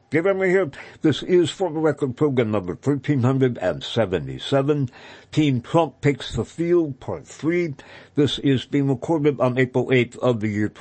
Get over here. This is, for the record, program number 1377. Team Trump Takes the Field, Part 3. This is being recorded on April 8th of the year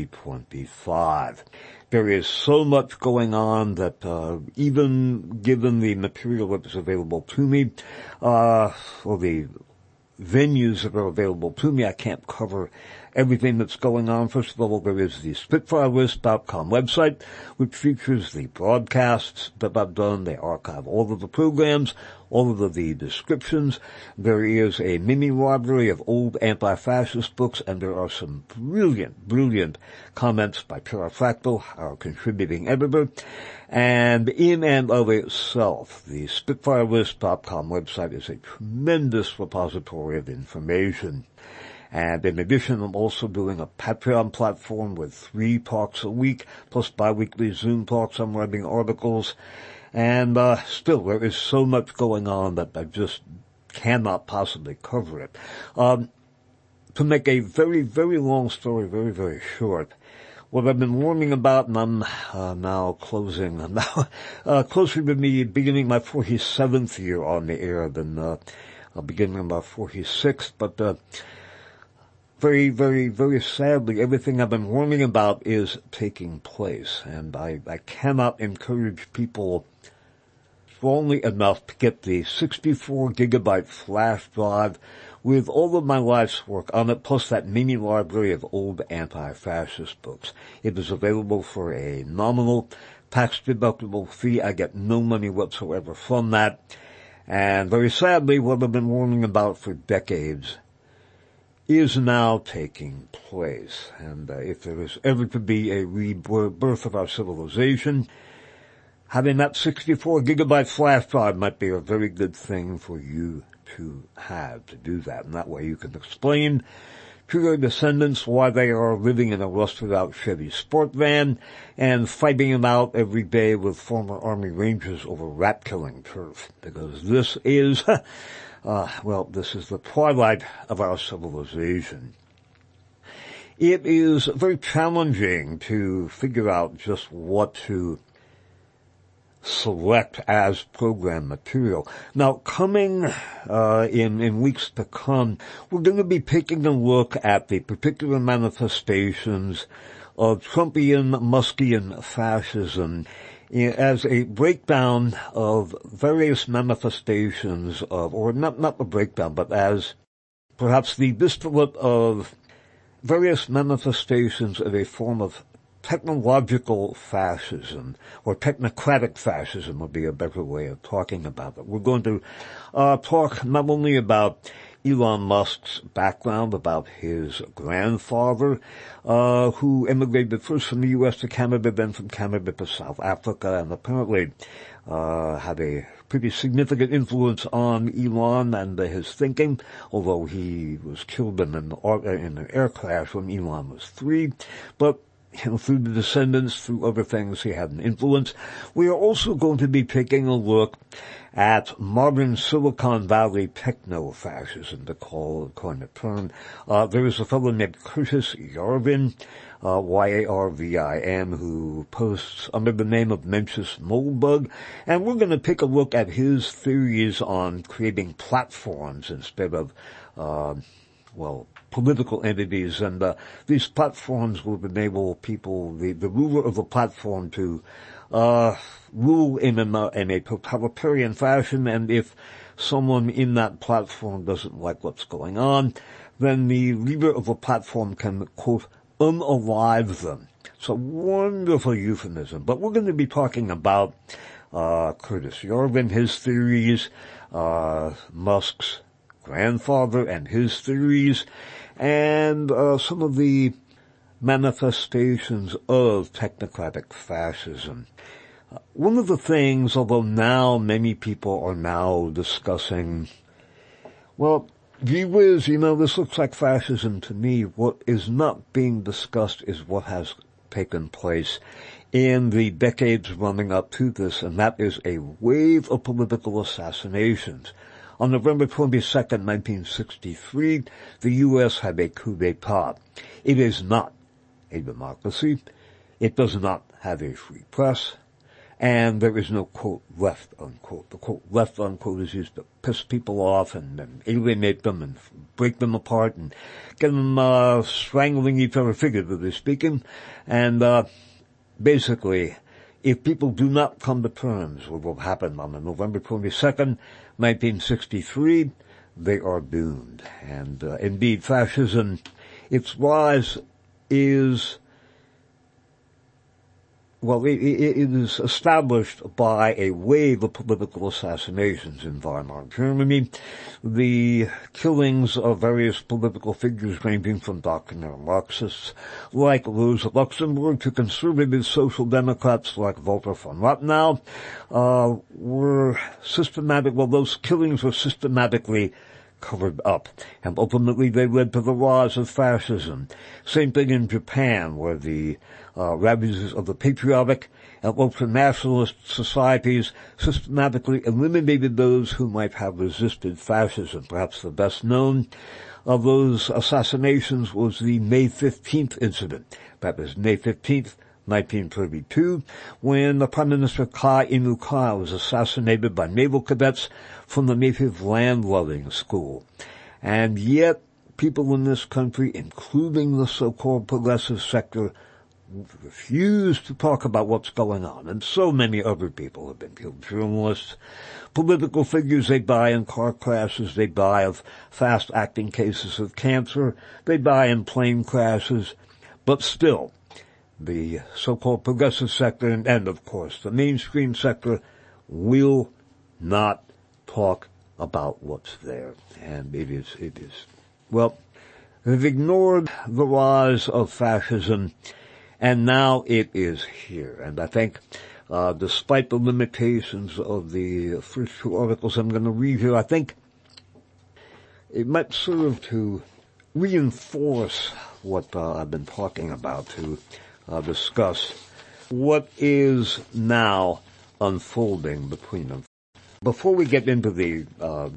2025. There is so much going on that even given the material that is available to me, or the venues that are available to me, I can't cover everything that's going on. First of all, there is the SpitfireList.com website, which features the broadcasts that I've done. They archive all of the programs, all of the descriptions. There is a mini library of old anti-fascist books, and there are some brilliant comments by Tara Fractal, our contributing editor. And in and of itself, the SpitfireList.com website is a tremendous repository of information. And in addition, I'm also doing a Patreon platform with 3 talks a week, plus bi-weekly Zoom talks. I'm writing articles. And still, there is so much going on that I just cannot possibly cover it. To make a very, very long story very, very short, what I've been warning about, and I'm now closer to me beginning my 47th year on the air than beginning my 46th, but very, very, very sadly, everything I've been warning about is taking place, and I cannot encourage people strongly enough to get the 64 gigabyte flash drive with all of my life's work on it, plus that mini library of old anti-fascist books. It is available for a nominal tax-deductible fee. I get no money whatsoever from that. And very sadly, what I've been warning about for decades is now taking place. And if there is ever to be a rebirth of our civilization, having that 64 gigabyte flash drive might be a very good thing for you to have to do that. And that way you can explain to your descendants why they are living in a rusted-out Chevy sport van and fighting them out every day with former Army Rangers over rat-killing turf. Because this is, this is the twilight of our civilization. It is very challenging to figure out just what to select as program material. Now, coming in weeks to come, we're going to be taking a look at the particular manifestations of Trumpian, Muskian fascism as a breakdown of various manifestations of, or not a breakdown, but as perhaps the distillate of various manifestations of a form of technological fascism, or technocratic fascism would be a better way of talking about it. We're going to talk not only about Elon Musk's background, about his grandfather, who immigrated first from the U.S. to Canada, then from Canada to South Africa, and apparently had a pretty significant influence on Elon and his thinking, although he was killed in an air crash when Elon was 3. But through the descendants, through other things, he had an influence. We are also going to be taking a look at modern Silicon Valley techno-fascism, to coin a term. There is a fellow named Curtis Yarvin, Y-A-R-V-I-N, who posts under the name of Mencius Moldbug, and we're going to take a look at his theories on creating platforms instead of, political entities, and these platforms will enable people, the ruler of the platform, to rule in a totalitarian fashion, and if someone in that platform doesn't like what's going on, then the leader of the platform can, quote, unalive them. It's a wonderful euphemism, but we're going to be talking about Curtis Yarvin, his theories, Musk's grandfather and his theories, and some of the manifestations of technocratic fascism. One of the things, although now many people are now discussing, gee whiz, this looks like fascism to me, what is not being discussed is what has taken place in the decades running up to this, and that is a wave of political assassinations. On November 22nd, 1963, the U.S. had a coup d'etat. It is not a democracy. It does not have a free press. and there is no, quote, left, unquote. The, quote, left, unquote is used to piss people off and alienate them and break them apart and get them strangling each other, figuratively speaking. And basically, if people do not come to terms with what happened on November 22nd, 1963, they are doomed. And indeed, fascism, its rise is, well, it is established by a wave of political assassinations in Weimar Germany, the killings of various political figures ranging from doctrinaire Marxists like Rosa Luxemburg to conservative social democrats like Walter von Rathenau, were systematic, well, those killings were systematically covered up, and ultimately they led to the rise of fascism. Same thing in Japan, where the ravages of the patriotic and ultranationalist societies systematically eliminated those who might have resisted fascism. Perhaps the best known of those assassinations was the May 15th incident. That was May 15th, 1932, when the Prime Minister Kai Inu-kai was assassinated by naval cadets from the Native Land-Loving School. And yet, people in this country, including the so-called progressive sector, refuse to talk about what's going on. And so many other people have been killed. Journalists, political figures, they die in car crashes, they die of fast-acting cases of cancer, they die in plane crashes, but still, the so-called progressive sector and of course the mainstream sector will not talk about what's there. And it is, well, they've ignored the rise of fascism, and now it is here. And I think, despite the limitations of the first two articles I'm going to read here, I think it might serve to reinforce what I've been talking about, to discuss what is now unfolding between them. Before we get into the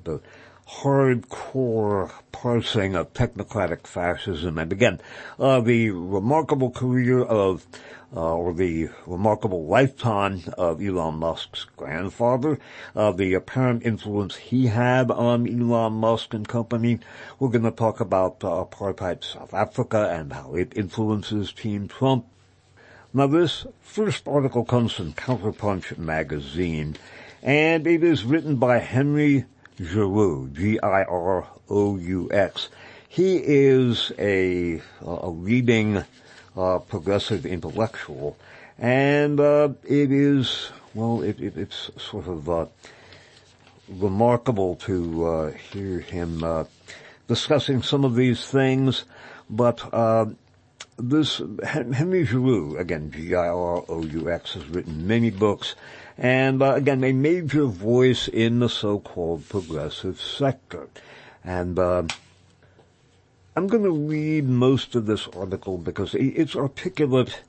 hardcore parsing of technocratic fascism, and again, the remarkable career of, or the remarkable lifetime of Elon Musk's grandfather, the apparent influence he had on Elon Musk and company. We're going to talk about apartheid South Africa and how it influences Team Trump. Now, this first article comes from Counterpunch magazine, and it is written by Henry Giroux, G-I-R-O-U-X. He is a leading progressive intellectual, and it is, well, it's sort of remarkable to hear him discussing some of these things, but this Henry Giroux, again, G-I-R-O-U-X, has written many books, and again, a major voice in the so-called progressive sector. And I'm going to read most of this article because it's articulate,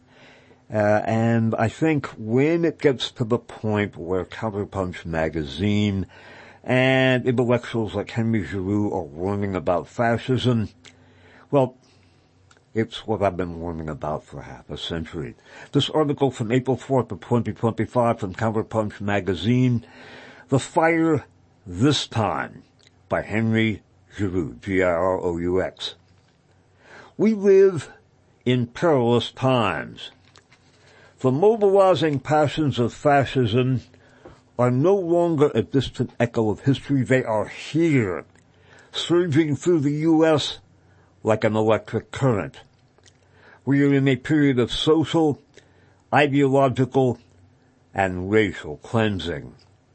and I think when it gets to the point where Counterpunch magazine and intellectuals like Henry Giroux are warning about fascism, well, it's what I've been warning about for half a century. This article from April 4th of 2025 from Counterpunch magazine, The Fire This Time, by Henry Giroux, G-I-R-O-U-X. We live in perilous times. The mobilizing passions of fascism are no longer a distant echo of history. They are here, surging through the U.S. like an electric current. We are in a period of social, ideological, and racial cleansing.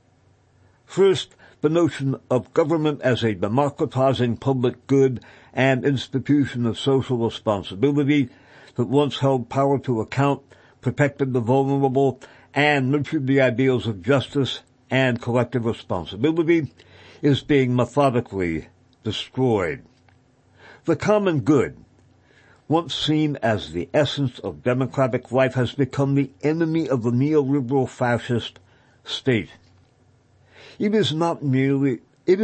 First, the notion of government as a democratizing public good and institution of social responsibility that once held power to account, protected the vulnerable, and nurtured the ideals of justice and collective responsibility is being methodically destroyed. The common good, once seen as the essence of democratic life, has become the enemy of the neoliberal fascist state. It is not merely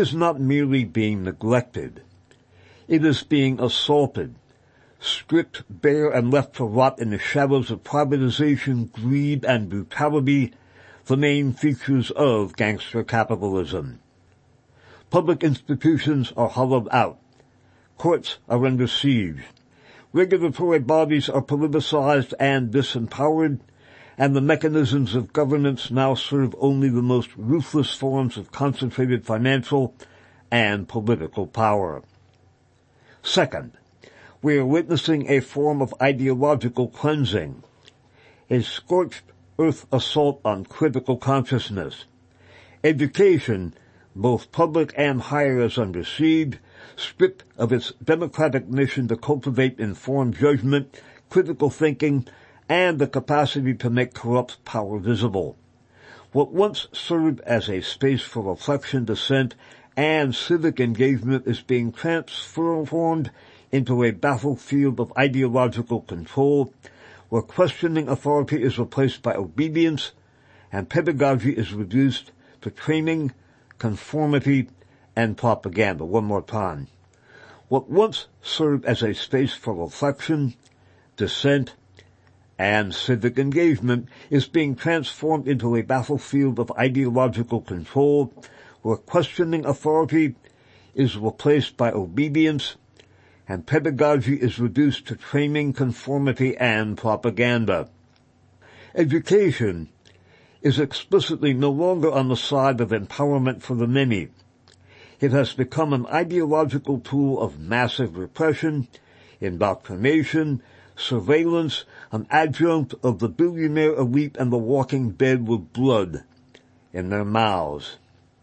being neglected. It is being assaulted, stripped bare and left to rot in the shadows of privatization, greed, and brutality the main features of gangster capitalism. Public institutions are hollowed out. Courts are under siege. Regulatory bodies are politicized and disempowered, and the mechanisms of governance now serve only the most ruthless forms of concentrated financial and political power. Second, we are witnessing a form of ideological cleansing, a scorched earth assault on critical consciousness. Education, both public and higher, is under siege, stripped of its democratic mission to cultivate informed judgment, critical thinking, and the capacity to make corrupt power visible. What once served as a space for reflection, dissent, and civic engagement is being transformed into a battlefield of ideological control, where questioning authority is replaced by obedience, and pedagogy is reduced to training, conformity, and propaganda. One more time. What once served as a space for reflection, dissent, and civic engagement is being transformed into a battlefield of ideological control, where questioning authority is replaced by obedience, and pedagogy is reduced to training, conformity, and propaganda. Education is explicitly no longer on the side of empowerment for the many. It has become an ideological tool of massive repression, indoctrination, surveillance, an adjunct of the billionaire elite and the walking dead with blood in their mouths.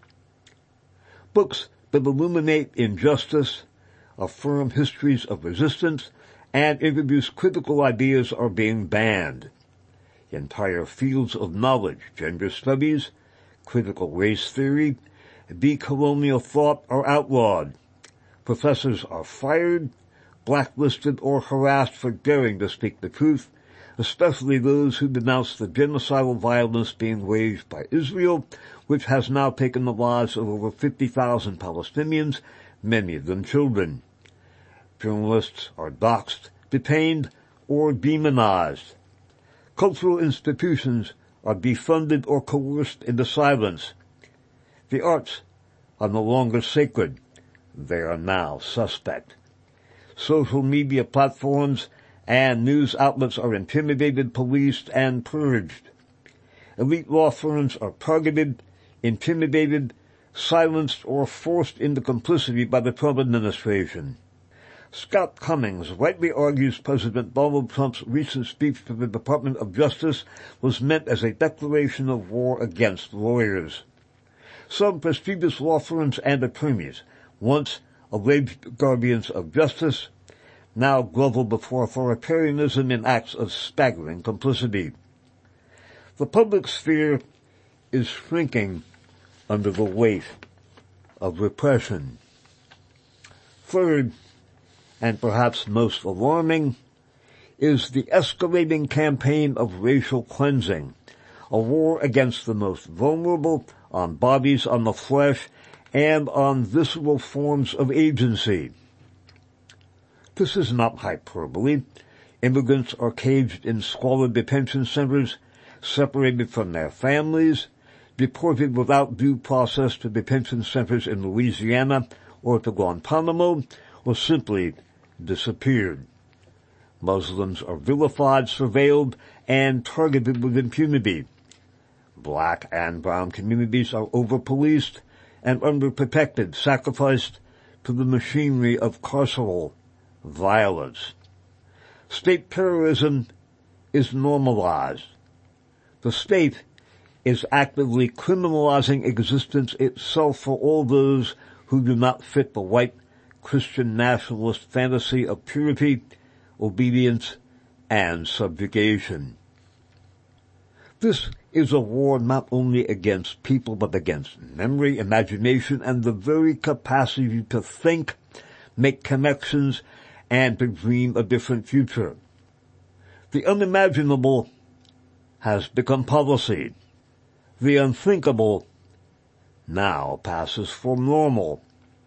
Books that illuminate injustice, affirm histories of resistance, and introduce critical ideas are being banned. Entire fields of knowledge, gender studies, critical race theory, decolonial thought are outlawed. Professors are fired, blacklisted, or harassed for daring to speak the truth, especially those who denounce the genocidal violence being waged by Israel, which has now taken the lives of over 50,000 Palestinians, many of them children. Journalists are doxxed, detained, or demonized. Cultural institutions are defunded or coerced into silence. The arts are no longer sacred. They are now suspect. Social media platforms and news outlets are intimidated, policed, and purged. Elite law firms are targeted, intimidated, silenced, or forced into complicity by the Trump administration. Scott Cummings rightly argues President Donald Trump's recent speech to the Department of Justice was meant as a declaration of war against lawyers. Some prestigious law firms and attorneys, once alleged guardians of justice, now grovel before authoritarianism in acts of staggering complicity. The public sphere is shrinking under the weight of repression. Third, and perhaps most alarming, is the escalating campaign of racial cleansing, a war against the most vulnerable, on bodies, on the flesh, and on visceral forms of agency. This is not hyperbole. Immigrants are caged in squalid detention centers, separated from their families, deported without due process to detention centers in Louisiana or to Guantanamo, or simply disappeared. Muslims are vilified, surveilled, and targeted with impunity. Black and brown communities are over-policed and underprotected, sacrificed to the machinery of carceral violence. State terrorism is normalized. The state is actively criminalizing existence itself for all those who do not fit the white Christian nationalist fantasy of purity, obedience, and subjugation. This is a war not only against people, but against memory, imagination, and the very capacity to think, make connections, and to dream a different future. The unimaginable has become policy. The unthinkable now passes for normal.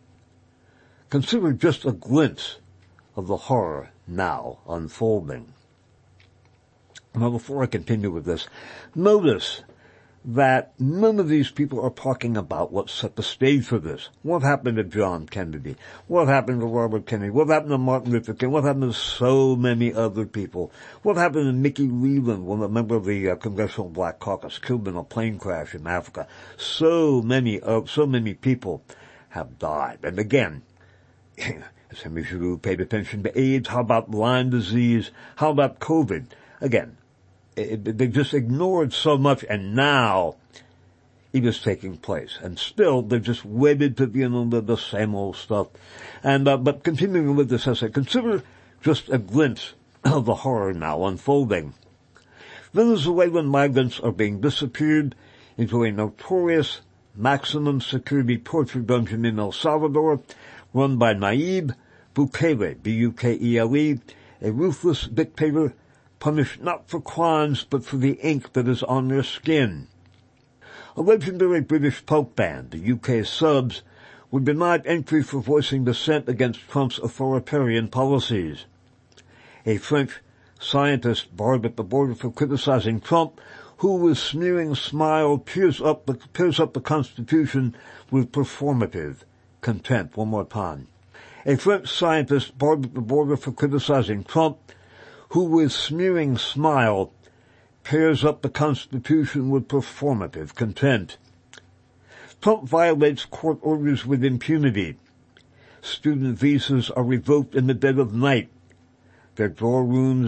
Consider just a glimpse of the horror now unfolding. Now, before I continue with this, notice that none of these people are talking about what set the stage for this. What happened to John Kennedy? What happened to Robert Kennedy? What happened to Martin Luther King? What happened to so many other people? What happened to Mickey Leland, one a member of the Congressional Black Caucus, killed in a plane crash in Africa? So many people have died. And again, as Henry Giroux paid attention to AIDS, how about Lyme disease? How about COVID? Again, they just ignored so much, and now it is taking place. And still, they're just wedded to the same old stuff. And but continuing with this essay, consider just a glimpse of the horror now unfolding. Venezuelan migrants are being disappeared into a notorious maximum security torture dungeon in El Salvador, run by Nayib Bukele, B-U-K-E-L-E, a ruthless dictator punished not for crimes, but for the ink that is on their skin. A legendary British punk band, the UK Subs, were denied entry for voicing dissent against Trump's authoritarian policies. A French scientist barred at the border for criticizing Trump, who with sneering smile peers up the Constitution with performative contempt. One more time. A French scientist barred at the border for criticizing Trump, who with sneering smile pairs up the Constitution with performative contempt. Trump violates court orders with impunity. Student visas are revoked in the dead of night. Their dorm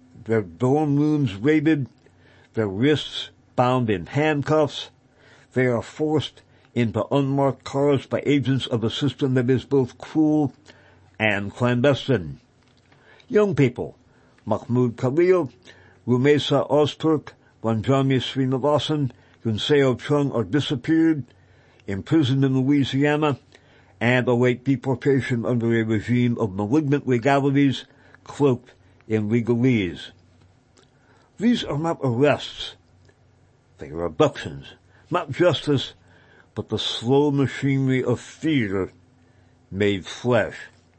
rooms raided, their wrists bound in handcuffs. They are forced into unmarked cars by agents of a system that is both cruel and clandestine. Young people, Mahmoud Khalil, Rumesa Ozturk, Wanjami Srinivasan, Yunseo Chung are disappeared, imprisoned in Louisiana, and await deportation under a regime of malignant legalities cloaked in legalese. These are not arrests. They are abductions. Not justice, but the slow machinery of fear made flesh.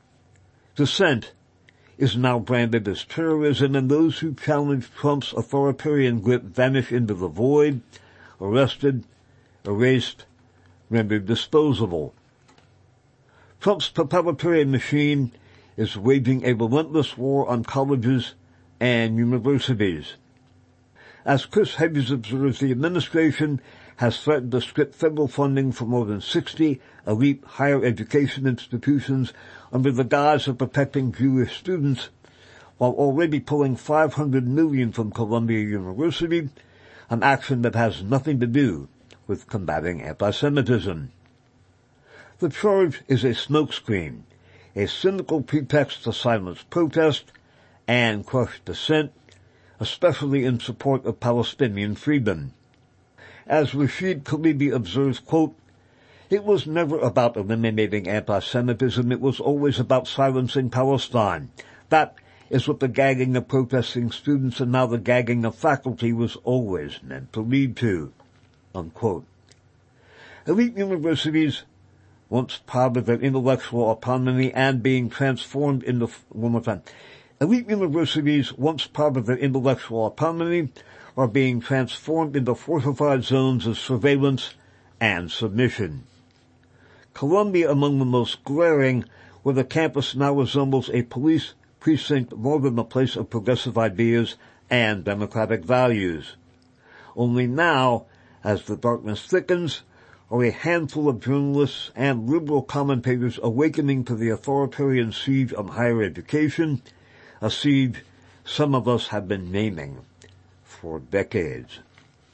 Dissent is now branded as terrorism, and those who challenge Trump's authoritarian grip vanish into the void, arrested, erased, rendered disposable. Trump's totalitarian machine is waging a relentless war on colleges and universities. As Chris Hedges observes, the administration has threatened to strip federal funding for more than 60 elite higher education institutions under the guise of protecting Jewish students, while already pulling $500 million from Columbia University, an action that has nothing to do with combating anti-Semitism. The charge is a smokescreen, a cynical pretext to silence protest and crush dissent, especially in support of Palestinian freedom. As Rashid Khalibi observes, quote, "It was never about eliminating anti-Semitism, it was always about silencing Palestine. That is what the gagging of protesting students and now the gagging of faculty was always meant to lead to." Unquote. Elite universities, once proud of their intellectual autonomy and being transformed into, elite universities, once proud of their intellectual autonomy, are being transformed into fortified zones of surveillance and submission. Columbia among the most glaring, where the campus now resembles a police precinct more than a place of progressive ideas and democratic values. Only now, as the darkness thickens, are a handful of journalists and liberal commentators awakening to the authoritarian siege on higher education, a siege some of us have been naming for decades.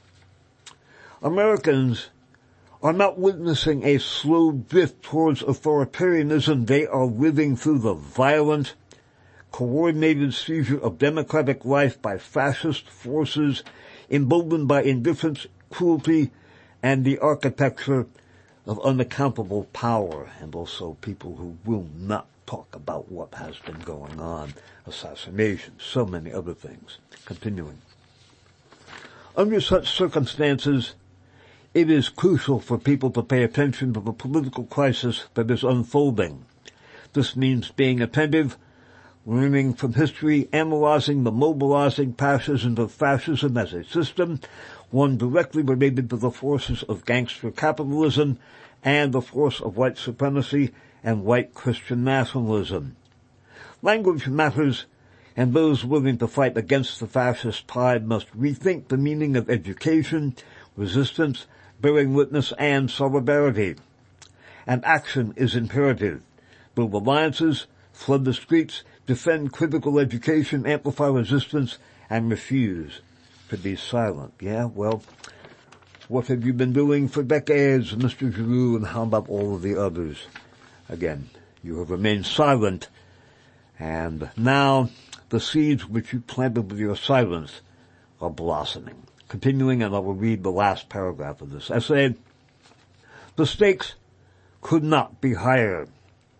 Americans are not witnessing a slow drift towards authoritarianism. They are living through the violent, coordinated seizure of democratic life by fascist forces, emboldened by indifference, cruelty, and the architecture of unaccountable power, and also people who will not talk about what has been going on, assassinations, so many other things. Continuing. Under such circumstances, it is crucial for people to pay attention to the political crisis that is unfolding. This means being attentive, learning from history, analyzing the mobilizing passions of fascism as a system, one directly related to the forces of gangster capitalism and the force of white supremacy and white Christian nationalism. Language matters, and those willing to fight against the fascist tide must rethink the meaning of education, resistance, bearing witness, and solidarity. And action is imperative. Build alliances, flood the streets, defend critical education, amplify resistance, and refuse to be silent. Yeah, well, what have you been doing for decades, Mr. Giroux, and how about all of the others? Again, you have remained silent, and now the seeds which you planted with your silence are blossoming. Continuing, and I will read the last paragraph of this essay. The stakes could not be higher.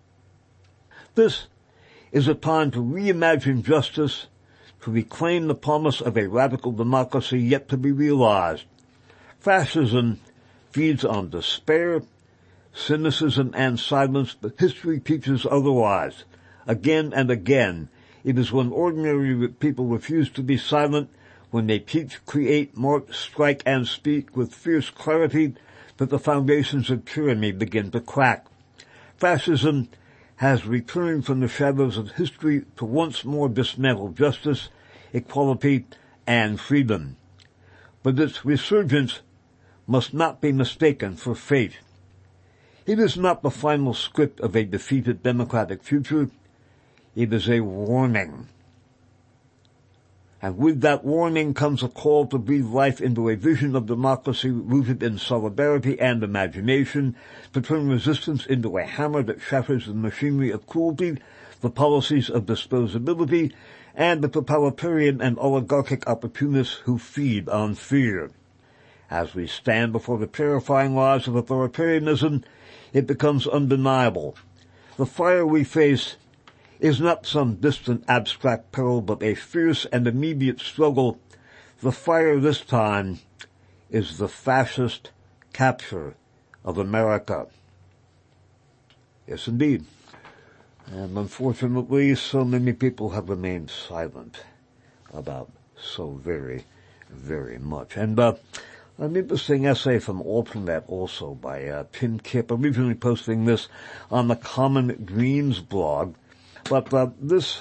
This is a time to reimagine justice, to reclaim the promise of a radical democracy yet to be realized. Fascism feeds on despair, cynicism, and silence, but history teaches otherwise. Again and again, it is when ordinary people refuse to be silent, when they teach, create, march, strike, and speak with fierce clarity, that the foundations of tyranny begin to crack. Fascism has returned from the shadows of history to once more dismantle justice, equality, and freedom. But its resurgence must not be mistaken for fate. It is not the final script of a defeated democratic future. It is a warning. And with that warning comes a call to breathe life into a vision of democracy rooted in solidarity and imagination, to turn resistance into a hammer that shatters the machinery of cruelty, the policies of disposability, and the totalitarian and oligarchic opportunists who feed on fear. As we stand before the terrifying lies of authoritarianism, it becomes undeniable. The fire we face is not some distant abstract peril, but a fierce and immediate struggle. The fire this time is the fascist capture of America. Yes, indeed. And unfortunately, so many people have remained silent about so very, very much. And an interesting essay from AlterNet also by Tim Kipp, originally posting this on the Common Dreams blog. But this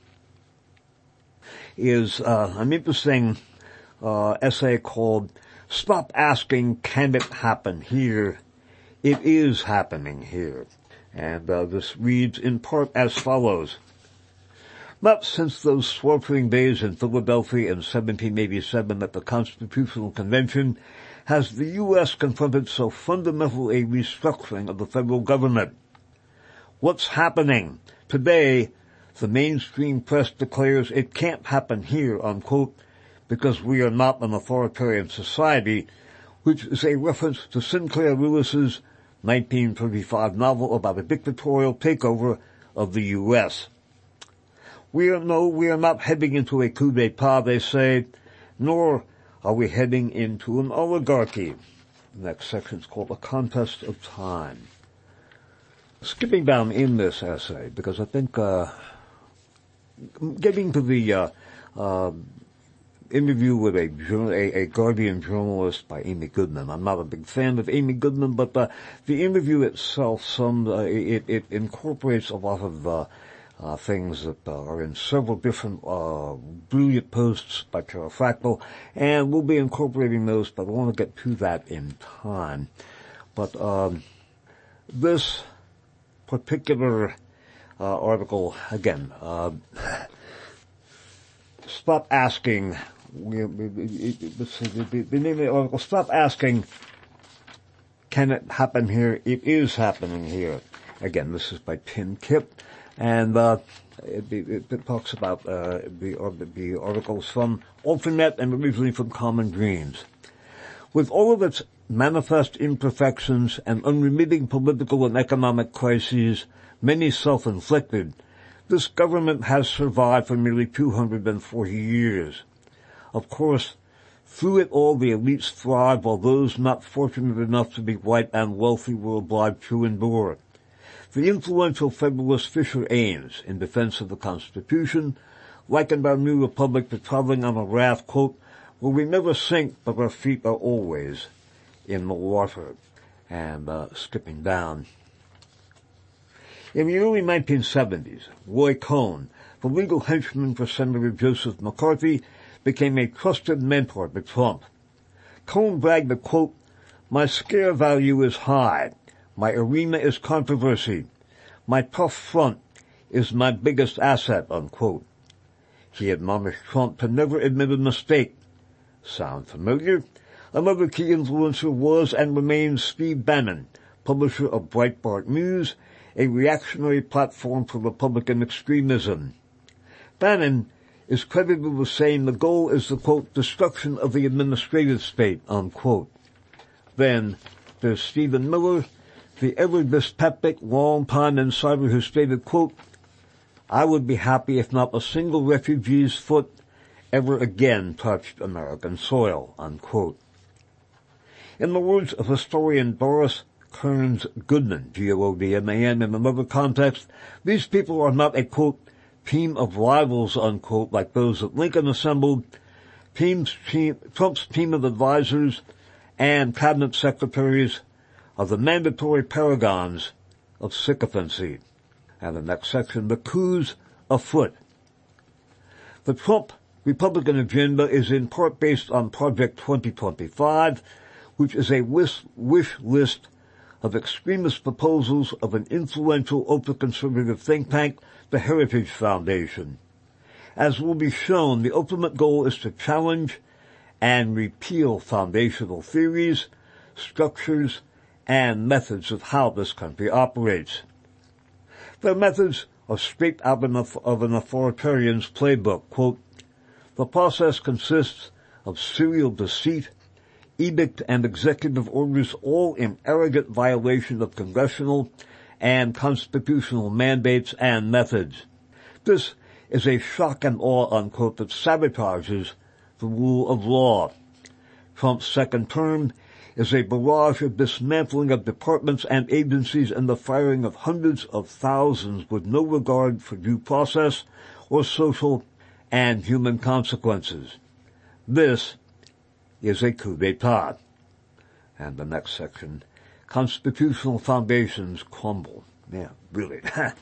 is an interesting essay called Stop Asking, Can It Happen Here? It is happening here. And this reads in part as follows. Not since those sweltering days in Philadelphia in 1787 at the Constitutional Convention has the U.S. confronted so fundamental a restructuring of the federal government. What's happening? Today, the mainstream press declares it can't happen here, unquote, because we are not an authoritarian society, which is a reference to Sinclair Lewis's 1935 novel about a dictatorial takeover of the U.S. We are not heading into a coup d'etat, they say, nor are we heading into an oligarchy. The next section is called A Contest of Time. Skipping down in this essay, because I think getting to the interview with a Guardian journalist by Amy Goodman. I'm not a big fan of Amy Goodman, but the interview itself, it incorporates a lot of things that are in several different brilliant posts by Pterofractal, and we'll be incorporating those, but I want to get to that in time. But this particular article, again, stop asking, let's see, the name of the article, Stop Asking, Can It Happen Here? It is happening here. Again, this is by Tim Kipp, and it talks about the articles from AlterNet and originally from Common Dreams. With all of its manifest imperfections and unremitting political and economic crises, many self-inflicted, this government has survived for nearly 240 years. Of course, through it all the elites thrive while those not fortunate enough to be white and wealthy were obliged to endure. The influential Federalist Fisher Ames, in defense of the Constitution, likened our new republic to traveling on a raft, quote, where we never sink, but our feet are always in the water. And skipping down. In the early 1970s, Roy Cohn, the legal henchman for Senator Joseph McCarthy, became a trusted mentor to Trump. Cohn bragged that, quote, my scare value is high. My arena is controversy. My tough front is my biggest asset, unquote. He admonished Trump to never admit a mistake. Sound familiar? Another key influencer was and remains Steve Bannon, publisher of Breitbart News, a reactionary platform for Republican extremism. Bannon is credited with saying the goal is the, quote, destruction of the administrative state, unquote. Then there's Stephen Miller, the ever-dyspeptic, long-time insider who stated, quote, I would be happy if not a single refugee's foot ever again touched American soil, unquote. In the words of historian Doris Kearns Goodman, G-O-O-D-M-A-N, in another context, these people are not a, quote, team of rivals, unquote, like those that Lincoln assembled. Trump's team of advisors and cabinet secretaries are the mandatory paragons of sycophancy. And the next section, the coups afoot. The Trump Republican agenda is in part based on Project 2025, which is a wish list of extremist proposals of an influential ultra-conservative think tank, the Heritage Foundation. As will be shown, the ultimate goal is to challenge and repeal foundational theories, structures, and methods of how this country operates. Their methods are straight out of an authoritarian's playbook. Quote, the process consists of serial deceit, edict and executive orders, all in arrogant violation of congressional and constitutional mandates and methods. This is a shock and awe, unquote, that sabotages the rule of law. Trump's second term is a barrage of dismantling of departments and agencies and the firing of hundreds of thousands with no regard for due process or social and human consequences. This is a coup d'etat. And the next section, constitutional foundations crumble. Yeah, really.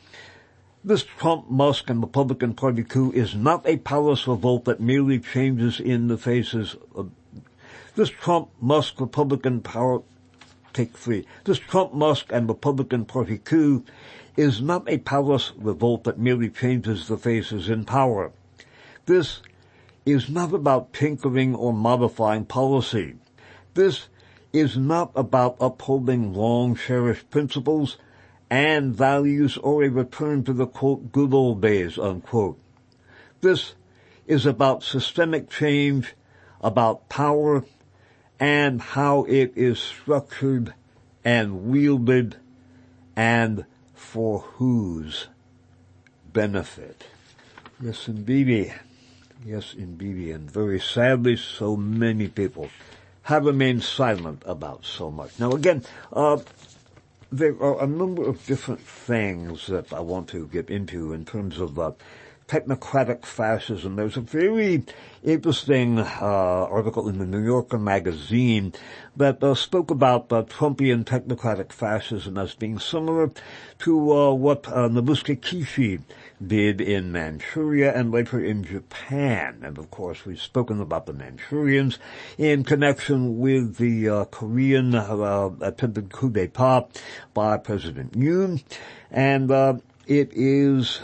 This Trump, Musk, and Republican Party coup is not a palace revolt that merely changes in the faces of this Trump, Musk, Republican power, take three. This Trump, Musk, and Republican Party coup is not a palace revolt that merely changes the faces in power. This is not about tinkering or modifying policy. This is not about upholding long-cherished principles and values or a return to the, quote, good old days, unquote. This is about systemic change, about power, and how it is structured and wielded, and for whose benefit. Yes, indeedy. Yes, indeedy. And very sadly, so many people have remained silent about so much. Now, again, there are a number of different things that I want to get into in terms of technocratic fascism. There's a very interesting article in the New Yorker magazine that spoke about Trumpian technocratic fascism as being similar to what Nobusuke Kishi did in Manchuria and later in Japan. And of course, we've spoken about the Manchurians in connection with the Korean attempted coup d'etat by President Yoon. And it is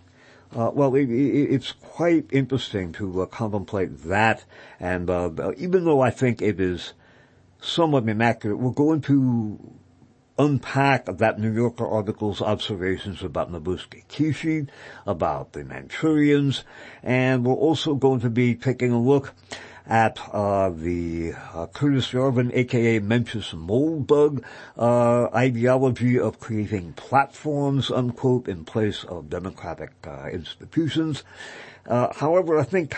it's quite interesting to contemplate that, and even though I think it is somewhat inaccurate, we're going to unpack that New Yorker article's observations about Nobusuke Kishi, about the Manchurians, and we're also going to be taking a look at the Curtis Yarvin, aka Mencius Moldbug, ideology of creating platforms, unquote, in place of democratic institutions. However, I think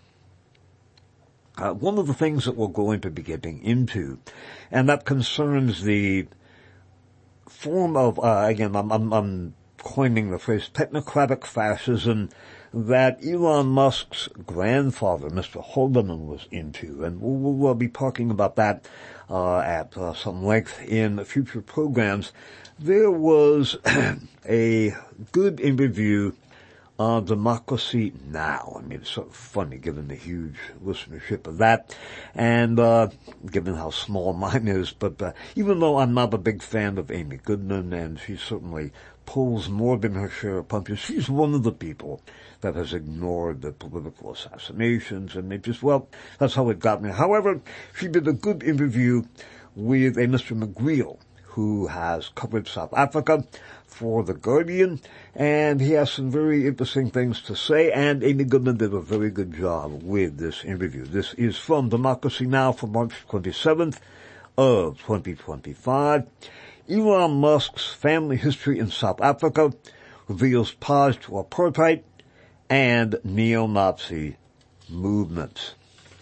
one of the things that we're going to be getting into, and that concerns the form of, again, I'm coining the phrase technocratic fascism that Elon Musk's grandfather, Mr. Haldeman, was into. And we'll be talking about that at some length in future programs. There was a good interview on Democracy Now! I mean, it's sort of funny given the huge listenership of that and given how small mine is. But even though I'm not a big fan of Amy Goodman, and she certainly pulls more than her share of punches, she's one of the people that has ignored the political assassinations, and they just, well, that's how it got me. However, she did a good interview with a Mr. McGreal, who has covered South Africa for The Guardian, and he has some very interesting things to say, and Amy Goodman did a very good job with this interview. This is from Democracy Now! For March 27th of 2025. Elon Musk's family history in South Africa reveals ties to apartheid and neo-Nazi movements.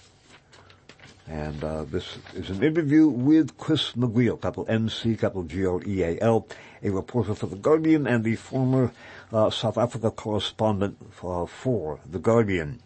And this is an interview with Chris McGreal, capital MC, capital Greal, a reporter for The Guardian and the former South Africa correspondent for The Guardian.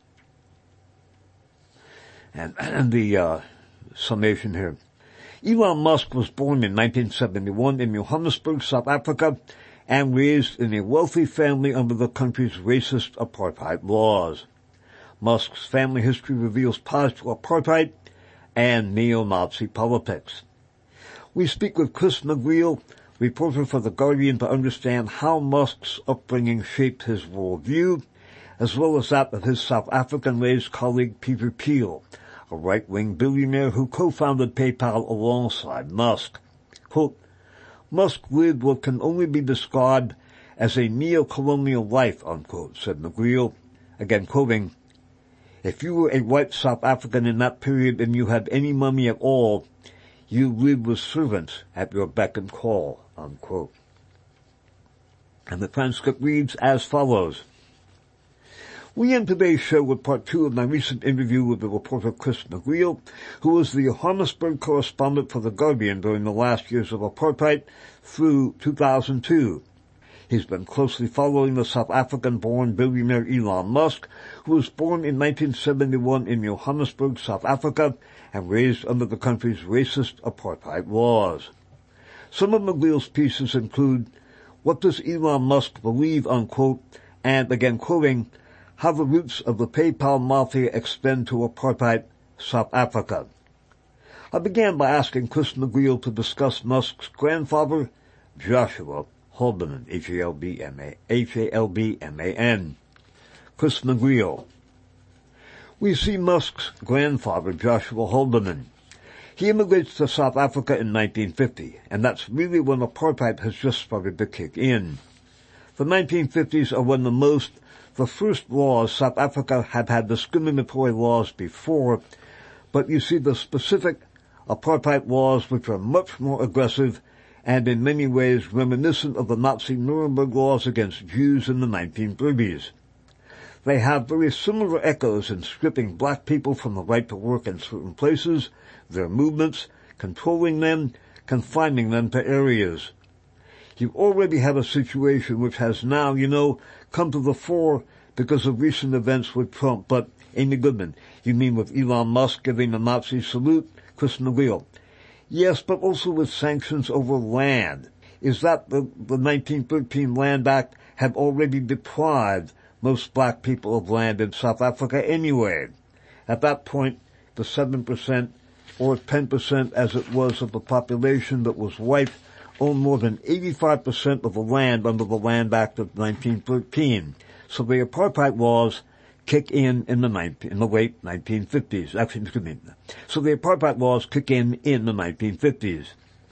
And the summation here. Elon Musk was born in 1971 in Johannesburg, South Africa, and raised in a wealthy family under the country's racist apartheid laws. Musk's family history reveals ties to apartheid and neo-Nazi politics. We speak with Chris McGreal, reporter for The Guardian, to understand how Musk's upbringing shaped his worldview, as well as that of his South African-raised colleague Peter Thiel, a right-wing billionaire who co-founded PayPal alongside Musk. Quote, Musk lived what can only be described as a neo-colonial life, unquote, said McGreal, again quoting, if you were a white South African in that period and you had any money at all, you lived with servants at your beck and call, unquote. And the transcript reads as follows. We end today's show with part 2 of my recent interview with the reporter Chris McGreal, who was the Johannesburg correspondent for The Guardian during the last years of apartheid through 2002. He's been closely following the South African-born billionaire Elon Musk, who was born in 1971 in Johannesburg, South Africa, and raised under the country's racist apartheid laws. Some of McGreal's pieces include, What does Elon Musk believe, unquote, and, again quoting, how the roots of the PayPal mafia extend to apartheid South Africa. I began by asking Chris McGreal to discuss Musk's grandfather, Joshua Haldeman, H-A-L-B-M-A-N. Chris McGreal. We see Musk's grandfather, Joshua Haldeman. He immigrates to South Africa in 1950, and that's really when apartheid has just started to kick in. The 1950s are when the first laws, South Africa had discriminatory laws before, but you see the specific apartheid laws which are much more aggressive and in many ways reminiscent of the Nazi Nuremberg laws against Jews in the 1930s. They have very similar echoes in stripping black people from the right to work in certain places, their movements, controlling them, confining them to areas. You already have a situation which has now, come to the fore because of recent events with Trump. But, Amy Goodman, you mean with Elon Musk giving the Nazi salute? Chris McGreal. Yes, but also with sanctions over land. Is that the 1913 Land Act had already deprived most black people of land in South Africa anyway? At that point, the 7% or 10% as it was of the population that was white owned more than 85% of the land under the Land Act of 1913. So the apartheid laws kick in the late 1950s. So the apartheid laws kick in the 1950s.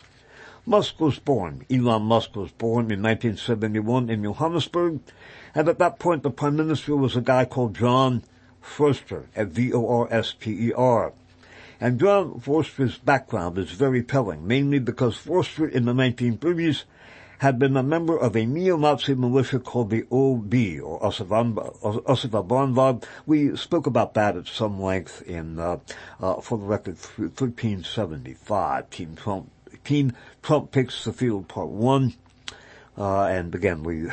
Elon Musk was born in 1971 in Johannesburg, and at that point the Prime Minister was a guy called John Vorster, V-O-R-S-T-E-R. And John Vorster's background is very telling, mainly because Vorster in the 1930s had been a member of a neo-Nazi militia called the OB, or Ossewa-Bonvag. We spoke about that at some length in, for the record, 1375, 2018, Trump Picks the Field Part 1. And again, we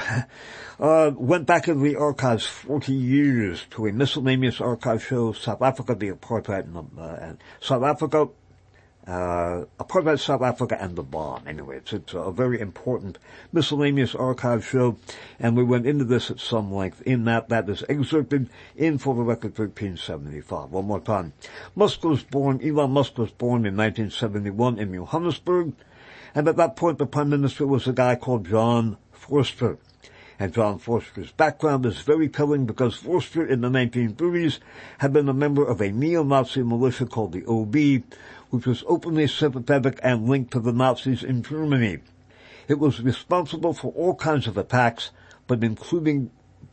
went back into the archives 40 years to a miscellaneous archive show, South Africa, the apartheid, South Africa, apartheid South Africa and the bomb. Anyway, it's a very important miscellaneous archive show, and we went into this at some length in that is excerpted in For the Record 1375. One more time. Elon Musk was born in 1971 in Johannesburg, and at that point the Prime Minister was a guy called John Vorster. And John Forster's background is very telling because Forster in the 1930s had been a member of a neo-Nazi militia called the OB, which was openly sympathetic and linked to the Nazis in Germany. It was responsible for all kinds of attacks, but including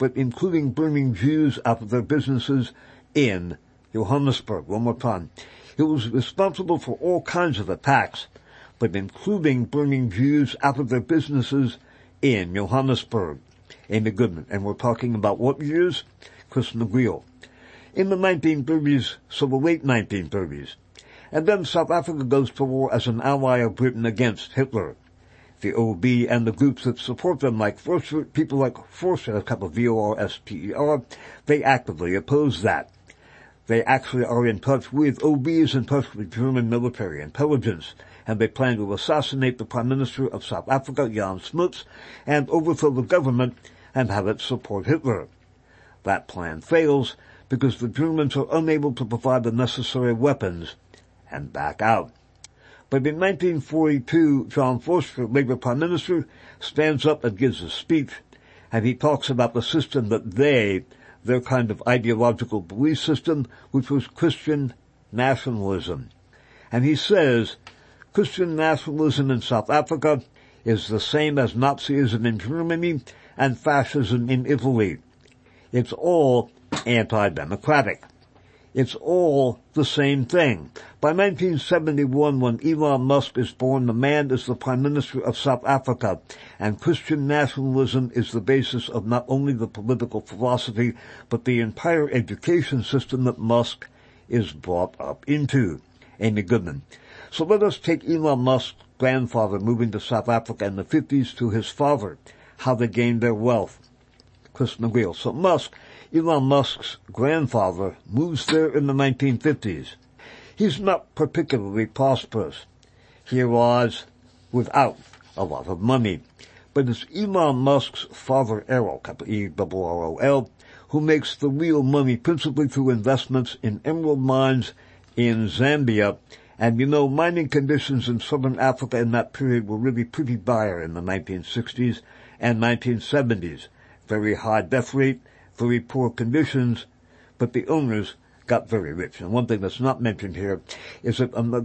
burning Jews out of their businesses in Johannesburg. One more time. It was responsible for all kinds of attacks, but including burning Jews out of their businesses in Johannesburg. Amy Goodman. And we're talking about what years? Chris McGreal. In the 1930s, so the late 1930s. And then South Africa goes to war as an ally of Britain against Hitler. The OB and the groups that support them, like Forster, people like Forster, a couple of V-O-R-S-T-E-R, they actively oppose that. They actually are in touch with, OB is in touch with German military intelligence, and they plan to assassinate the Prime Minister of South Africa, Jan Smuts, and overthrow the government and have it support Hitler. That plan fails because the Germans are unable to provide the necessary weapons and back out. But in 1942, John Vorster, Labour Prime Minister, stands up and gives a speech, and he talks about the system that their kind of ideological belief system, which was Christian nationalism. And he says, Christian nationalism in South Africa is the same as Nazism in Germany and fascism in Italy. It's all anti-democratic. It's all the same thing. By 1971, when Elon Musk is born, the man is the Prime Minister of South Africa, and Christian nationalism is the basis of not only the political philosophy, but the entire education system that Musk is brought up into. Amy Goodman. So let us take Elon Musk's grandfather moving to South Africa in the 50s to his father, how they gained their wealth. Chris McGreal. So Elon Musk's grandfather moves there in the 1950s. He's not particularly prosperous. He was without a lot of money. But it's Elon Musk's father, Errol, E-R-R-O-L, who makes the real money principally through investments in emerald mines in Zambia. And mining conditions in southern Africa in that period were really pretty dire in the 1960s and 1970s. Very high death rate, very poor conditions, but the owners got very rich. And one thing that's not mentioned here is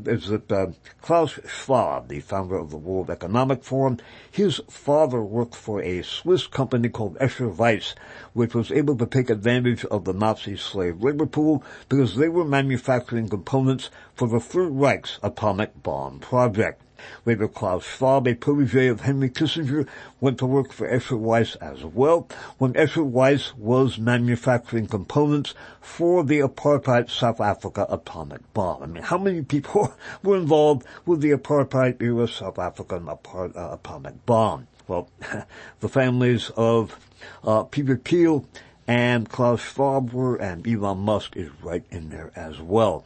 that Klaus Schwab, the founder of the World Economic Forum, his father worked for a Swiss company called Escher Weiss, which was able to take advantage of the Nazi slave labor pool because they were manufacturing components for the Third Reich's atomic bomb project. Later, Klaus Schwab, a protege of Henry Kissinger, went to work for Escher Weiss as well, when Escher Weiss was manufacturing components for the apartheid South Africa atomic bomb. I mean, how many people were involved with the apartheid-era South African atomic bomb? Well, the families of Peter Thiel and Klaus Schwab were, and Elon Musk is right in there as well.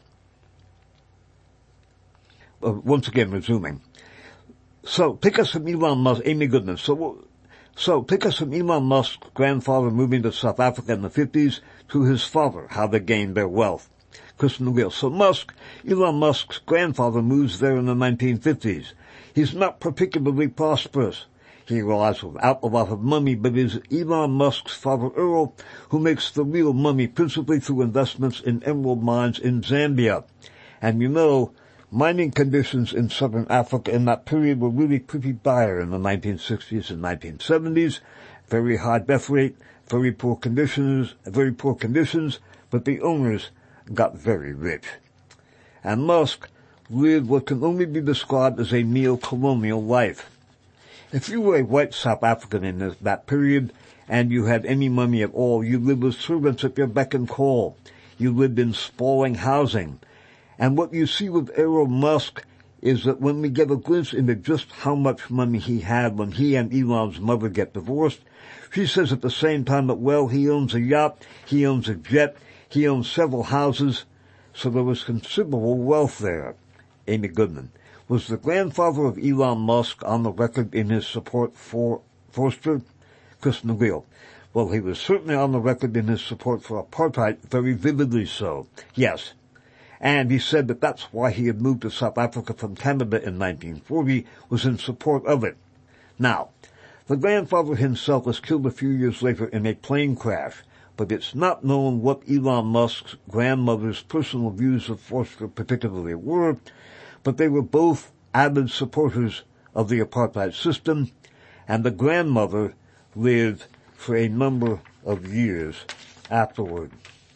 Once again, resuming. So, pick us from Elon Musk, Amy Goodman. So pick us from Elon Musk's grandfather moving to South Africa in the 50s to his father, how they gained their wealth. Chris McGreal. So Elon Musk's grandfather moves there in the 1950s. He's not particularly prosperous. He relies without a lot of money, but is Elon Musk's father Earl, who makes the real money principally through investments in emerald mines in Zambia. And mining conditions in southern Africa in that period were really pretty dire in the 1960s and 1970s. Very high death rate, very poor conditions, but the owners got very rich. And Musk lived what can only be described as a neo-colonial life. If you were a white South African in that period, and you had any money at all, you lived with servants at your beck and call. You lived in sprawling housing. And what you see with Elon Musk is that when we get a glimpse into just how much money he had when he and Elon's mother get divorced, she says at the same time that, well, he owns a yacht, he owns a jet, he owns several houses, so there was considerable wealth there. Amy Goodman. Was the grandfather of Elon Musk on the record in his support for Forster? Chris McGreal. Well, he was certainly on the record in his support for apartheid, very vividly so. Yes. And he said that that's why he had moved to South Africa from Canada in 1940, was in support of it. Now, the grandfather himself was killed a few years later in a plane crash, but it's not known what Elon Musk's grandmother's personal views of Forster particularly were, but they were both avid supporters of the apartheid system, and the grandmother lived for a number of years afterward.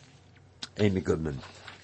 Amy Goodman.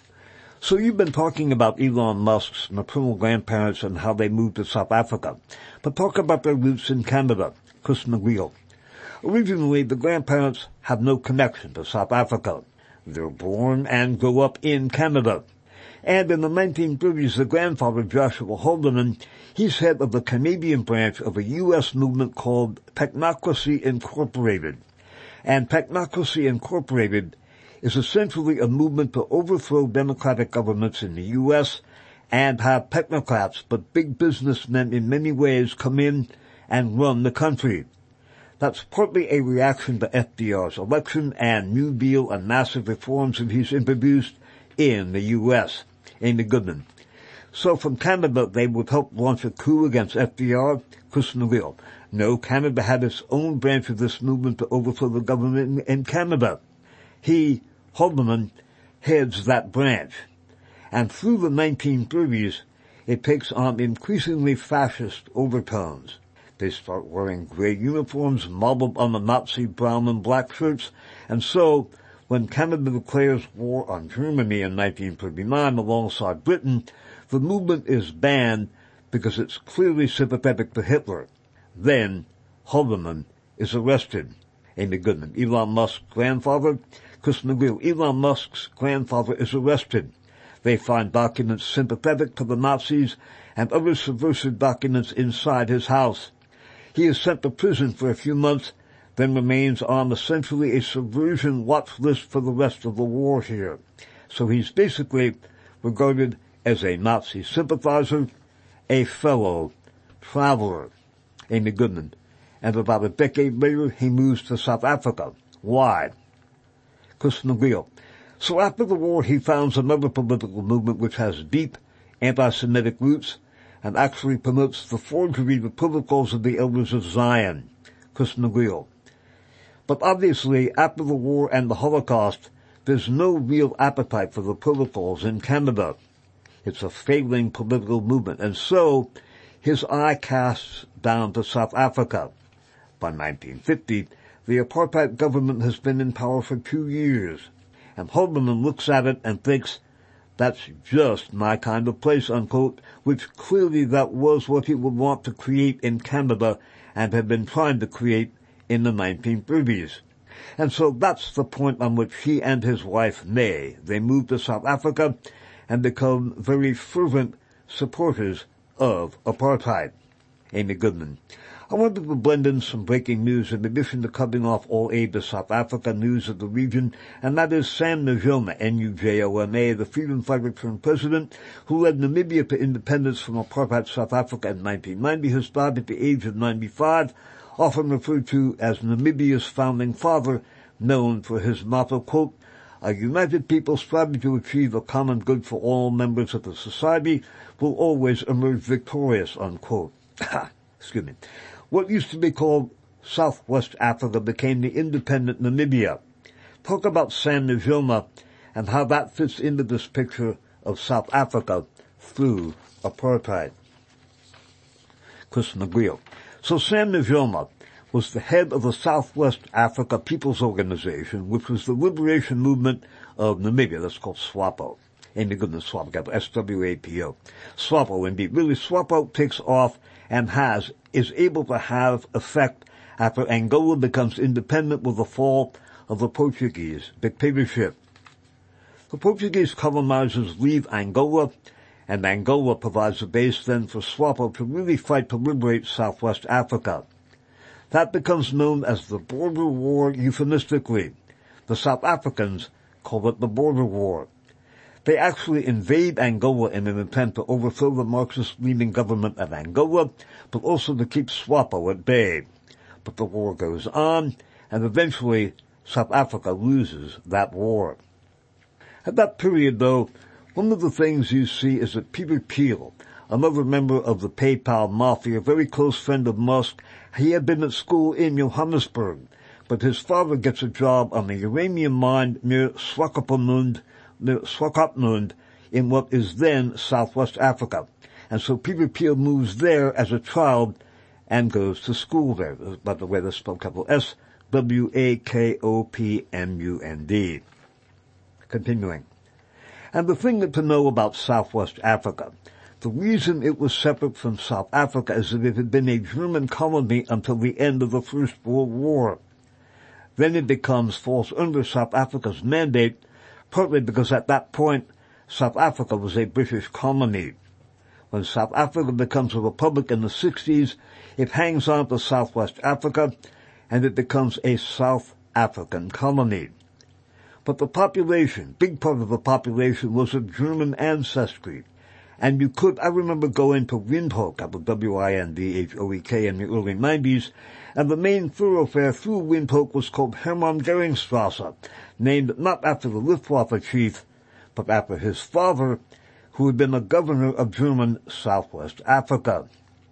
So you've been talking about Elon Musk's maternal grandparents and how they moved to South Africa, but talk about their roots in Canada. Chris McGreal. Originally, the grandparents have no connection to South Africa. They're born and grow up in Canada. And in the 1930s, the grandfather, Joshua Haldeman, he's head of the Canadian branch of a U.S. movement called Technocracy Incorporated. And Technocracy Incorporated is essentially a movement to overthrow democratic governments in the U.S. and have technocrats, but big businessmen in many ways, come in and run the country. That's partly a reaction to FDR's election and New Deal and massive reforms that he's introduced in the U.S. Amy Goodman. So from Canada, they would help launch a coup against FDR. Chris McGreal. No, Canada had its own branch of this movement to overthrow the government in Canada. He, Haldeman, heads that branch. And through the 1930s, it takes on increasingly fascist overtones. They start wearing gray uniforms modeled on the Nazi brown and black shirts, and so when Canada declares war on Germany in 1939 alongside Britain, the movement is banned because it's clearly sympathetic to Hitler. Then Haldeman is arrested. Amy Goodman. Elon Musk's grandfather, Chris McGreal. Elon Musk's grandfather is arrested. They find documents sympathetic to the Nazis and other subversive documents inside his house. He is sent to prison for a few months, then remains on essentially a subversion watch list for the rest of the war here. So he's basically regarded as a Nazi sympathizer, a fellow traveler. Amy Goodman. And about a decade later, he moves to South Africa. Why? Chris McGreal. So after the war, he founds another political movement which has deep anti-Semitic roots and actually promotes the forgery of the protocols of the Elders of Zion. Chris McGreal. But obviously, after the war and the Holocaust, there's no real appetite for the protocols in Canada. It's a failing political movement, and so his eye casts down to South Africa. By 1950, the apartheid government has been in power for 2 years, and Haldeman looks at it and thinks, that's just my kind of place, unquote, which clearly that was what he would want to create in Canada and had been trying to create in the 1930s. And so that's the point on which he and his wife, May, they move to South Africa and become very fervent supporters of apartheid. Amy Goodman. I wanted to blend in some breaking news in addition to cutting off all aid to South Africa, news of the region, and that is Sam Nujoma, N-U-J-O-M-A, the freedom fighter turned president, who led Namibia to independence from apartheid South Africa in 1990, has died at the age of 95, often referred to as Namibia's founding father, known for his motto, quote, a united people striving to achieve a common good for all members of the society will always emerge victorious, unquote. Excuse me. What used to be called Southwest Africa became the independent Namibia. Talk about Sam Nujoma and how that fits into this picture of South Africa through apartheid. Chris McGreal. So Sam Nujoma was the head of the Southwest Africa People's Organization, which was the liberation movement of Namibia. That's called SWAPO. Amy Goodman, SWAPO, S-W-A-P-O. SWAPO, indeed. Really, SWAPO takes off and is able to have effect after Angola becomes independent with the fall of the Portuguese dictatorship. The Portuguese colonizers leave Angola, And Angola provides a base then for SWAPO to really fight to liberate Southwest Africa. That becomes known as the Border War euphemistically. The South Africans call it the Border War. They actually invade Angola in an attempt to overthrow the Marxist-leaning government of Angola, but also to keep SWAPO at bay. But the war goes on, and eventually South Africa loses that war. At that period, though, one of the things you see is that Peter Thiel, another member of the PayPal Mafia, a very close friend of Musk, he had been at school in Johannesburg, but his father gets a job on a uranium mine near Swakopmund in what is then Southwest Africa. And so Peter Thiel moves there as a child and goes to school there. By the way, that's spelled capital S-W-A-K-O-P-M-U-N-D. Continuing. And the thing to know about Southwest Africa, the reason it was separate from South Africa is that it had been a German colony until the end of the First World War. Then it falls under South Africa's mandate, partly because at that point, South Africa was a British colony. When South Africa becomes a republic in the 60s, it hangs on to Southwest Africa, and it becomes a South African colony. But the population, big part of the population, was of German ancestry. And I remember going to Windhoek, W-I-N-D-H-O-E-K, in the early 90s, and the main thoroughfare through Windhoek was called Hermann Geringstrasse, named not after the Luftwaffe chief, but after his father, who had been a governor of German Southwest Africa.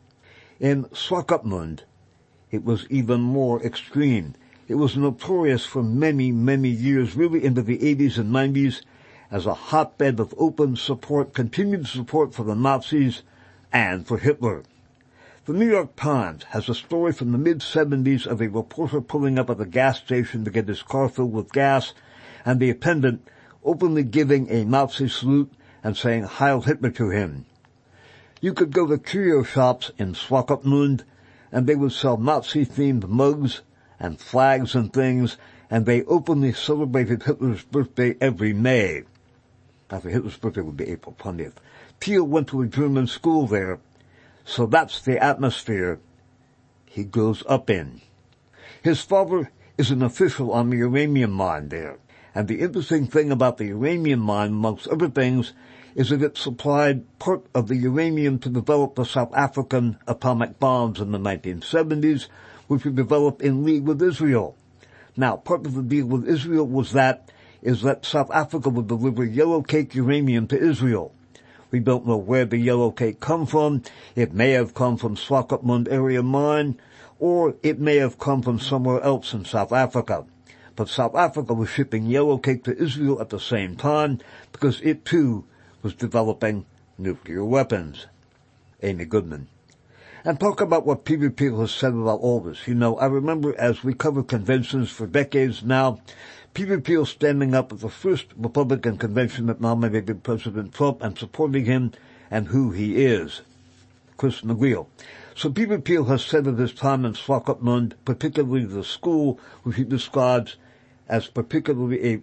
In Swakopmund, it was even more extreme. It was notorious for many, many years, really into the 80s and 90s, as a hotbed of open support, continued support for the Nazis and for Hitler. The New York Times has a story from the mid-70s of a reporter pulling up at a gas station to get his car filled with gas, and the attendant openly giving a Nazi salute and saying Heil Hitler to him. You could go to curio shops in Swakopmund, and they would sell Nazi-themed mugs and flags and things, and they openly celebrated Hitler's birthday every May. After Hitler's birthday would be April 20th. Thiel went to a German school there, so that's the atmosphere he grows up in. His father is an official on the uranium mine there, and the interesting thing about the uranium mine, amongst other things, is that it supplied part of the uranium to develop the South African atomic bombs in the 1970s, which were developed in league with Israel. Now, part of the deal with Israel was that South Africa would deliver yellow cake uranium to Israel. We don't know where the yellow cake come from. It may have come from Swakopmund area mine, or it may have come from somewhere else in South Africa. But South Africa was shipping yellow cake to Israel at the same time because it too was developing nuclear weapons. Amy Goodman. And talk about what Peter Thiel has said about all this. You know, I remember as we covered conventions for decades now, Peter Thiel standing up at the first Republican convention that nominated President Trump and supporting him and who he is. Chris McGreal. So Peter Thiel has said of his time in Swakopmund, particularly the school, which he describes as particularly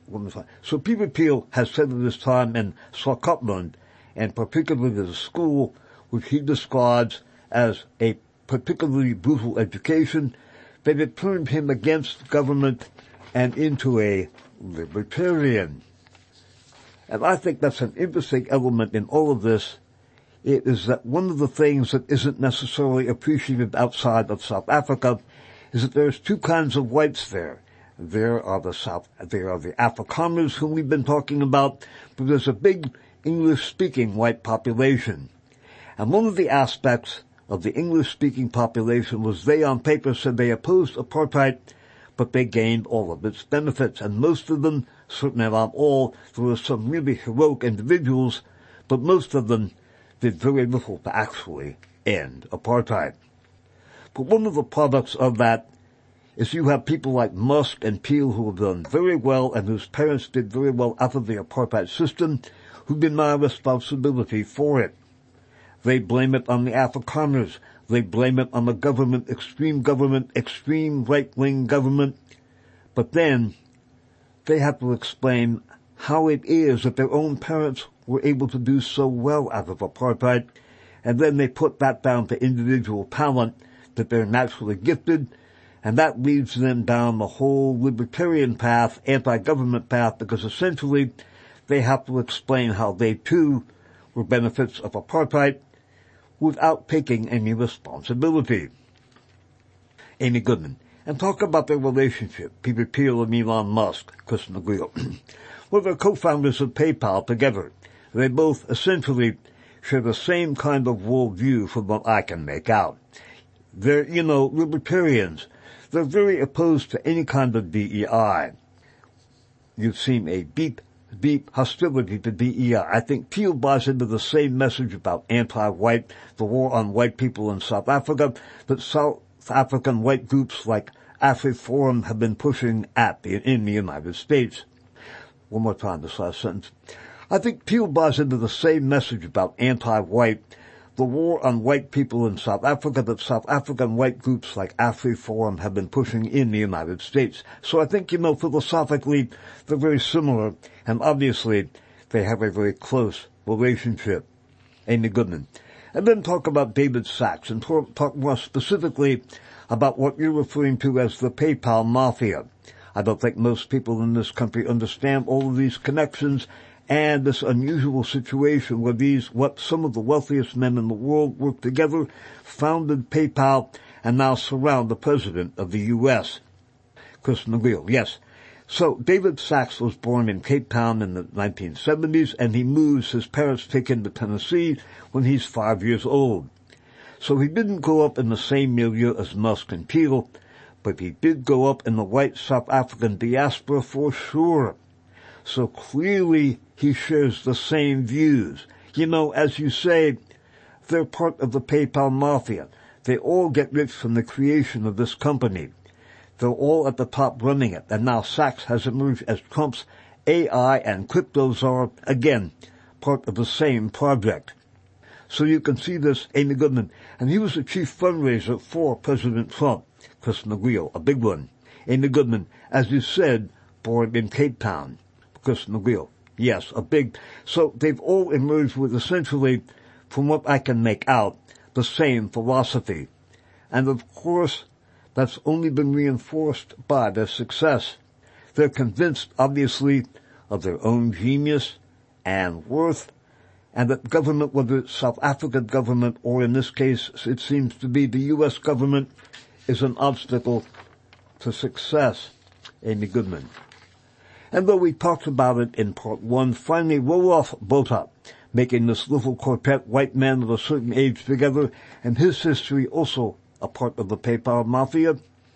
So Peter Thiel has said of his time in Swakopmund, and particularly the school, which he describes as a particularly brutal education, that it turned him against government and into a libertarian. And I think that's an interesting element in all of this. It is that one of the things that isn't necessarily appreciated outside of South Africa is that there's two kinds of whites there. There are the Afrikaners whom we've been talking about, but there's a big English-speaking white population. And one of the aspects of the English-speaking population was they on paper said they opposed apartheid, but they gained all of its benefits. And most of them, certainly not all, there were some really heroic individuals, but most of them did very little to actually end apartheid. But one of the products of that is you have people like Musk and Thiel who have done very well and whose parents did very well out of the apartheid system, who deny responsibility for it. They blame it on the Afrikaners. They blame it on the government, extreme right-wing government. But then they have to explain how it is that their own parents were able to do so well out of apartheid, and then they put that down to individual talent, that they're naturally gifted, and that leads them down the whole libertarian path, anti-government path, because essentially they have to explain how they too were benefits of apartheid without taking any responsibility. Amy Goodman. And talk about their relationship, Peter Thiel and Elon Musk, Chris McGreal. Well, they're co-founders of PayPal together. They both essentially share the same kind of worldview from what I can make out. They're, libertarians. They're very opposed to any kind of DEI. You've seen a deep hostility to DEI. I think Thiel buys into the same message about anti-white, the war on white people in South Africa, that South African white groups like AfriForum have been pushing in the United States. One more time, this last sentence. I think Thiel buys into the same message about anti-white, the war on white people in South Africa that South African white groups like AfriForum have been pushing in the United States. So I think, philosophically, they're very similar, and obviously they have a very close relationship. Amy Goodman. And then talk about David Sacks, and talk more specifically about what you're referring to as the PayPal Mafia. I don't think most people in this country understand all of these connections and this unusual situation where some of the wealthiest men in the world work together, founded PayPal, and now surround the President of the U.S., Chris McGreal. Yes. So David Sacks was born in Cape Town in the 1970s, and his parents take him to Tennessee when he's 5 years old. So he didn't grow up in the same milieu as Musk and Thiel, but he did grow up in the white South African diaspora for sure. So clearly he shares the same views. As you say, they're part of the PayPal Mafia. They all get rich from the creation of this company. They're all at the top running it, and now Sacks has emerged as Trump's AI and crypto czar, again, part of the same project. So you can see this, Amy Goodman, and he was the chief fundraiser for President Trump, Chris McGreal, a big one. Amy Goodman, as you said, born in Cape Town, Chris McGreal, yes, a big. So they've all emerged with essentially, from what I can make out, the same philosophy. And of course, that's only been reinforced by their success. They're convinced, obviously, of their own genius and worth, and that government, whether it's South African government or in this case it seems to be the U.S. government, is an obstacle to success. Amy Goodman. And though we talked about it in part one, finally Roelof Botha, making this little quartet, white men of a certain age together, and his history also a part of the PayPal Mafia.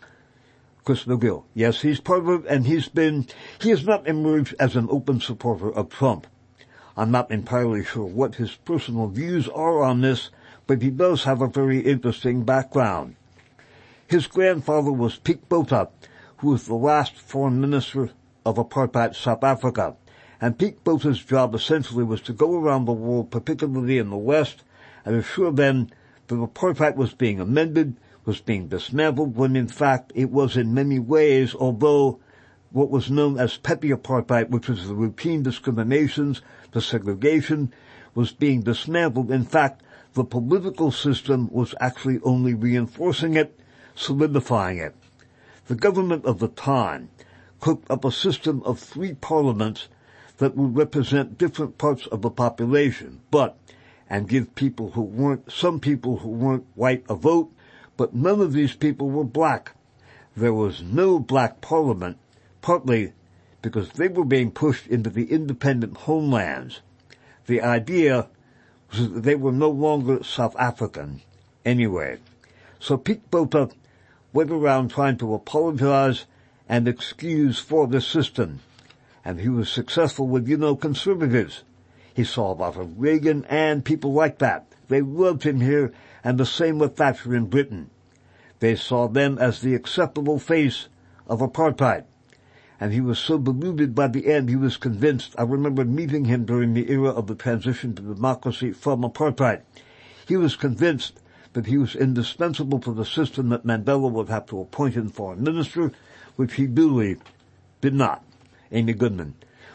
Chris McGreal. Yes, he's part of it, and he has not emerged as an open supporter of Trump. I'm not entirely sure what his personal views are on this, but he does have a very interesting background. His grandfather was Pik Botha, who was the last foreign minister of apartheid South Africa. And Pik Botha's job essentially was to go around the world, particularly in the West, and assure them that apartheid was being amended, was being dismantled, when in fact it was in many ways, although what was known as petty apartheid, which was the routine discriminations, the segregation, was being dismantled. In fact, the political system was actually only reinforcing it, solidifying it. The government of the time cooked up a system of 3 parliaments that would represent different parts of the population, and give some people who weren't white a vote, but none of these people were black. There was no black parliament, partly because they were being pushed into the independent homelands. The idea was that they were no longer South African anyway. So Pik Botha went around trying to apologize and excuse for this system. And he was successful with, conservatives. He saw a lot of Reagan and people like that. They loved him here, and the same with Thatcher in Britain. They saw them as the acceptable face of apartheid. And he was so deluded by the end, he was convinced. I remember meeting him during the era of the transition to democracy from apartheid. He was convinced that he was indispensable to the system, that Mandela would have to appoint him foreign minister, which he duly did not. Amy Goodman.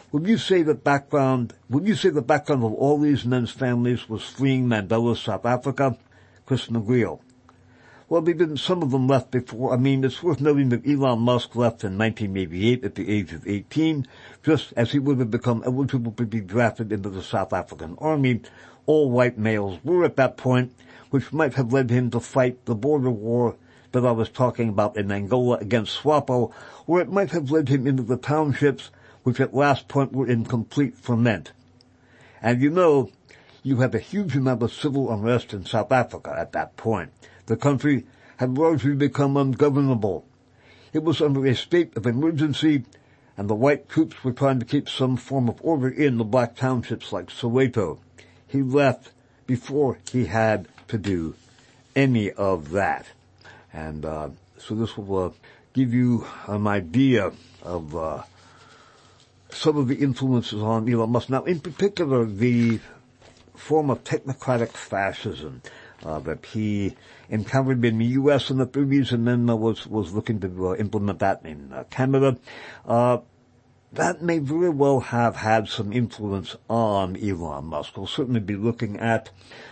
Would you say the background of all these men's families was fleeing Mandela's South Africa? Chris McGreal. Well, some of them left before. I mean, it's worth noting that Elon Musk left in 1988 at the age of 18, just as he would have become eligible to be drafted into the South African Army. All white males were at that point, which might have led him to fight the border war that I was talking about in Angola against SWAPO, or it might have led him into the townships, which at last point were in complete ferment. And you had a huge amount of civil unrest in South Africa at that point. The country had largely become ungovernable. It was under a state of emergency, and the white troops were trying to keep some form of order in the black townships like Soweto. He left before he had to do any of that. And so this will give you an idea of some of the influences on Elon Musk. Now, in particular, the form of technocratic fascism that he encountered in the U.S. in the 30s and then was looking to implement that in Canada. That may very well have had some influence on Elon Musk. We'll certainly be looking at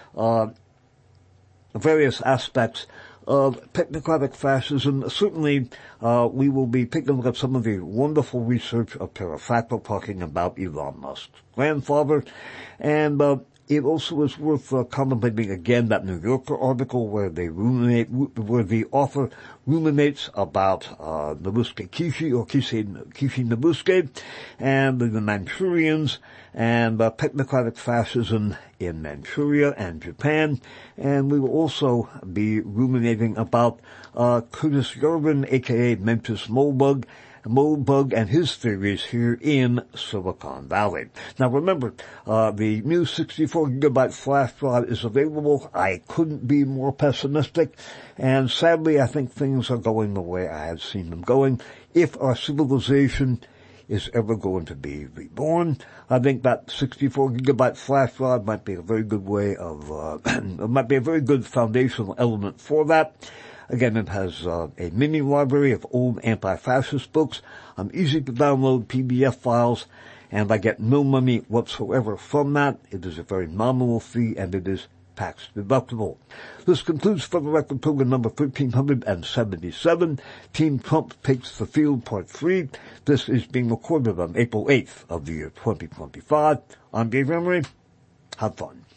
various aspects of technocratic fascism. Certainly, we will be taking a look at some of the wonderful research of Pterrafactyl talking about Elon Musk's grandfather, and it also is worth contemplating again that New Yorker article where the author ruminates about Nobusuke Kishi, or Kishi Nobusuke, and the Manchurians, and technocratic fascism in Manchuria and Japan. And we will also be ruminating about Curtis Yarvin, aka Memphis Moldbug and his theories here in Silicon Valley. Now remember, the new 64GB flash drive is available. I couldn't be more pessimistic, and sadly I think things are going the way I have seen them going. If our civilization is ever going to be reborn, I think that 64GB flash drive might be a very good way of, might be a very good foundational element for that. Again, it has a mini library of old anti-fascist books, easy to download PDF files, and I get no money whatsoever from that. It is a very nominal fee, and it is tax deductible. This concludes For the Record program number 1377. Team Trump Takes the Field, Part 3. This is being recorded on April 8th of the year 2025. I'm Dave Emery. Have fun.